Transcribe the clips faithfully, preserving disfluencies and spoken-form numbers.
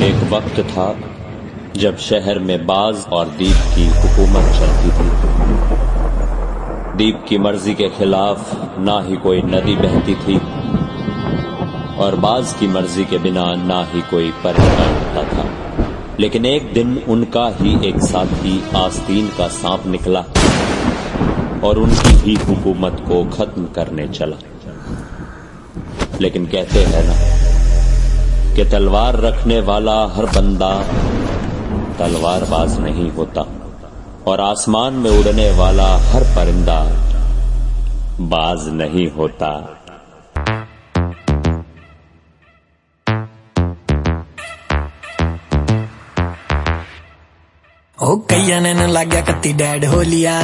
एक वक्त था जब शहर में बाज और दीप की हुकूमत चलती थी। दीप की मर्जी के खिलाफ ना ही कोई नदी बहती थी और बाज की मर्जी के बिना ना ही कोई परिंदा उड़ता था। लेकिन एक दिन उनका ही एक साथी आस्तीन का सांप निकला और उनकी ही हुकूमत को खत्म करने चला। लेकिन कहते हैं ना कि तलवार रखने वाला हर बंदा तलवारबाज नहीं होता और आसमान में उड़ने वाला हर परिंदा बाज नहीं होता। ओ कईया ने न लाग्या कत्ती डैड हो लिया,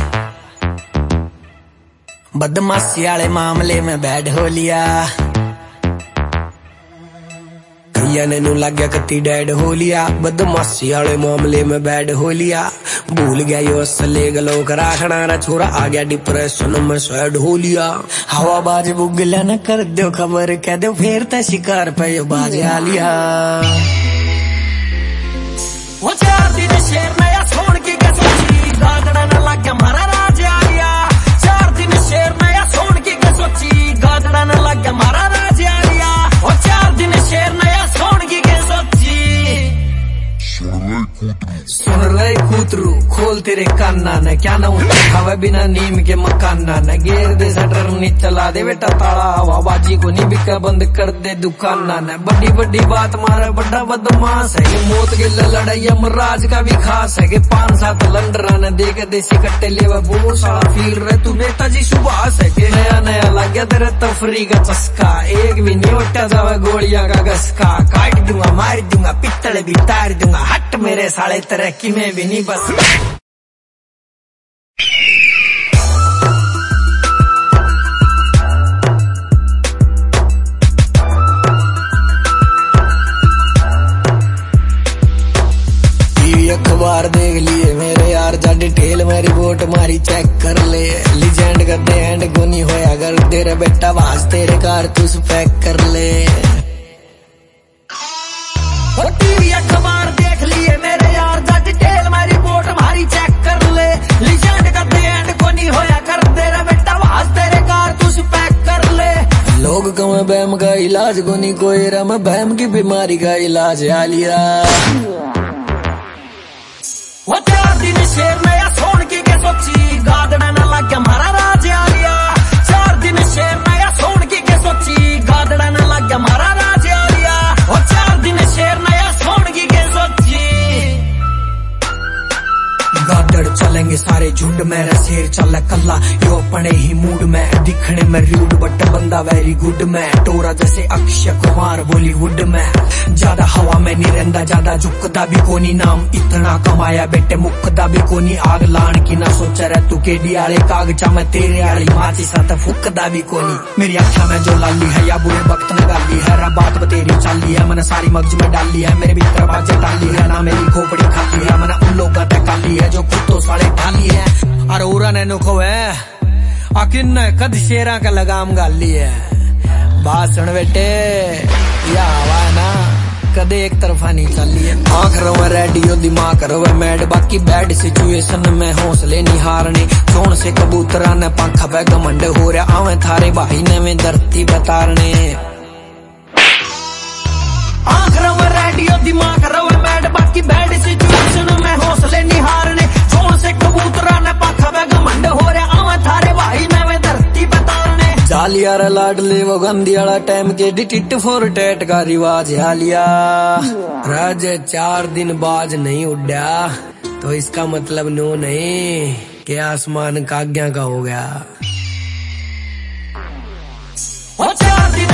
बदमाशी वाले मामले में बैड हो लिया। कईया ने नु लाग्या कत्ती डैड हो लिया, बदमाशी वाले मामले में बैड हो लिया। भूल गया यो असले गलो करा खड़ा छोरा, आ गया डिप्रेशन में सैड हो लिया। हवाबाज बुगला न कर दो खबर, कह दो फिर ते शिकार पे यो बाज आ लिया। वो चार दिन शेर नया छोड़ के सोची, गागड़ा न लग गया मारा राज आ गया। चार दिन शेर नया छोड़ के सोची, गागड़ा न लग गया मारा राज आ गया। वो चार दिन शेर नया छोड़ के सोची, सुन रहे कूतरू खोल तेरे कान्ना न, क्या ना हवा बिना नीम के मकाना न। गेर दे शटर नी चला दे बेटा ताला, हवाबाजी को नहीं बिका बंद कर दे दुकाना न। बड़ी बड़ी बात मारे बड़ा बदमाश है, ये मौत के लड़ाई अमराज का भी खास है। कि पांच सात लंडरा न देख देसी कट्टे ले वो सारा फील रहे तू नेताजी सुभाष है। कि नया नया लग गया तेरे तफरी का चस्का, एक भी नहीं उठा जावे गोलियां का गसका। काट दूंगा मार दूंगा पित्तल भी तार दूंगा, हट मेरे साले तरक्की में भी नहीं बस। अखबार देख लिए मेरे यार, जा डिटेल में रिपोर्ट मारी चेक कर ले। लीजेंड कर दे एंड को नहीं होया कर तेरे बेटा बाज तेरे कारतूस पैक कर ले। टीवी अखबार देख लिए मेरे यार, जा डिटेल में रिपोर्ट मारी चेक कर ले। लीजेंड कर दे एंड को नहीं होया कर तेरा बेटा बाज तेरे कारतूस पैक कर ले। लोग कम बहम का इलाज को नहीं कोई रम, बहम की बीमारी का इलाज आ लिया। वो चार दिन शेर नया छोड़ के सोची, गादड़ा न लग गया मारा राज आ गया। चार दिन शेर नया छोड़ के सोची, गादड़ा न लग गया मारा राज आ गया। वो चार दिन शेर नया छोड़ के सोची, गादड़ चलेंगे सारे झुंड में, शेर चल कल्ला यो अपने ही मूड में। दिखने में रूड बट बंदा वेरी गुड में, टोरा जैसे अक्षय कुमार बॉलीवुड में। ज्यादा हवा में नहीं रहता ज्यादा झुकदा भी कोनी, नाम इतना कमाया बेटे मुकदा भी कोनी। आग लान की ना सोचा रह तू केडी आले कागजा में तेरे आली माची साथ फुकदा भी कोनी। मेरी आँखा में जो लाली है या बुरे वक्त में गाली है, रा बात बतेरी चाली है मैंने सारी मगज में डाली है। मेरे भीतर बाजे डाली है ना मेरी खोपड़ी खाली है, मैंने उन लोग का काली है जो कुत्तों साले ढाली है। और ओरा ने नुखो है आकिन ने कद शेरा का लगाम गाली है। भाषण बेटे या हवा ना कदे एक तरफा नहीं चली है। आंख रवे रेडियो दिमाग रवे मैड, बाकी बैड सिचुएशन में हौसले नहीं हारने। सोन से कबूतरा ने पंखा पे घमंड हो रहा, आवे थारे भाई ने में धरती बतारने। आंख रवे रेडियो दिमाग रवे मैड, बाकी बैड सिचुएशन में हौसले नहीं हारने। सोन से कबूतरा ने पंखा पे घमंड हो रहा, आवे थारे भाई ने में धरती बतारने। जालियार लाडले वो गंदी वाला टाइम के डिटिट फोर टेट का रिवाज हालिया। राज चार दिन बाज नहीं उड़ा तो इसका मतलब नो नहीं कि आसमान काग्या का हो गया।